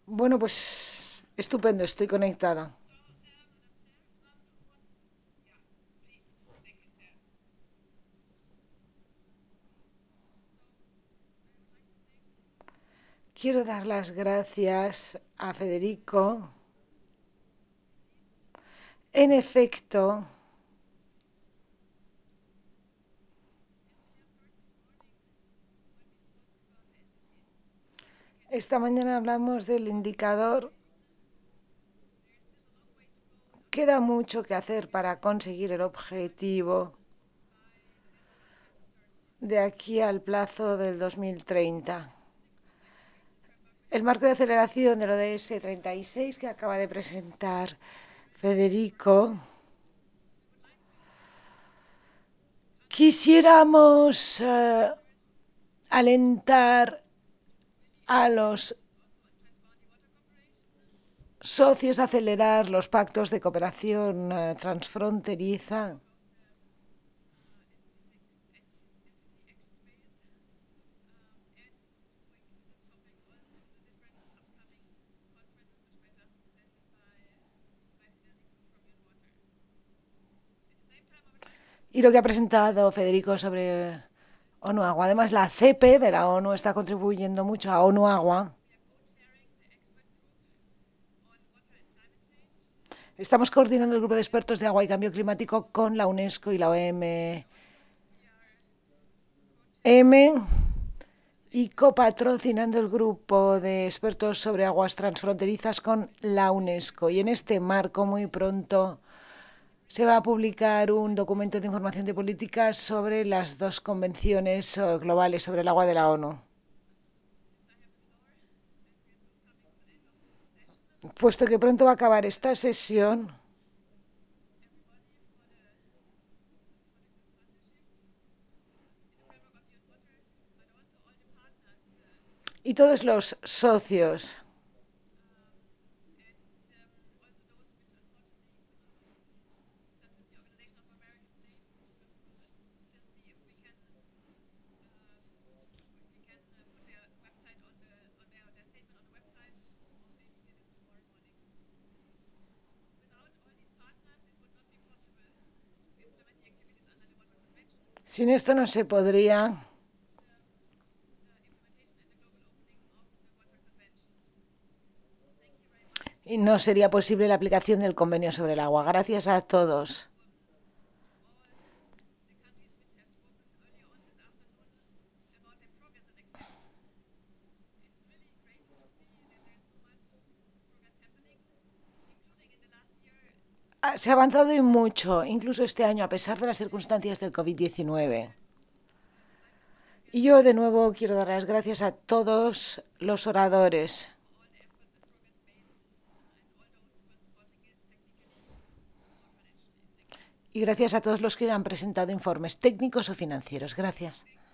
Bueno, pues estupendo, estoy conectada. Quiero dar las gracias a Federico. En efecto, esta mañana hablamos del indicador. Queda mucho que hacer para conseguir el objetivo de aquí al plazo del 2030. El marco de aceleración del ODS 36 que acaba de presentar Federico. Quisiéramos alentar a los socios a acelerar los pactos de cooperación transfronteriza. Y lo que ha presentado Federico sobre ONU Agua. Además, la CP de la ONU está contribuyendo mucho a ONU Agua. Estamos coordinando el grupo de expertos de agua y cambio climático con la UNESCO y la OMM y copatrocinando el grupo de expertos sobre aguas transfronterizas con la UNESCO. Y en este marco, muy pronto, se va a publicar un documento de información de políticas sobre las dos convenciones globales sobre el agua de la ONU. Puesto que pronto va a acabar esta sesión y todos los socios sin esto no se podría y no sería posible la aplicación del convenio sobre el agua. Gracias a todos. Se ha avanzado y mucho, incluso este año, a pesar de las circunstancias del COVID-19. Y yo de nuevo quiero dar las gracias a todos los oradores y gracias a todos los que han presentado informes técnicos o financieros. Gracias.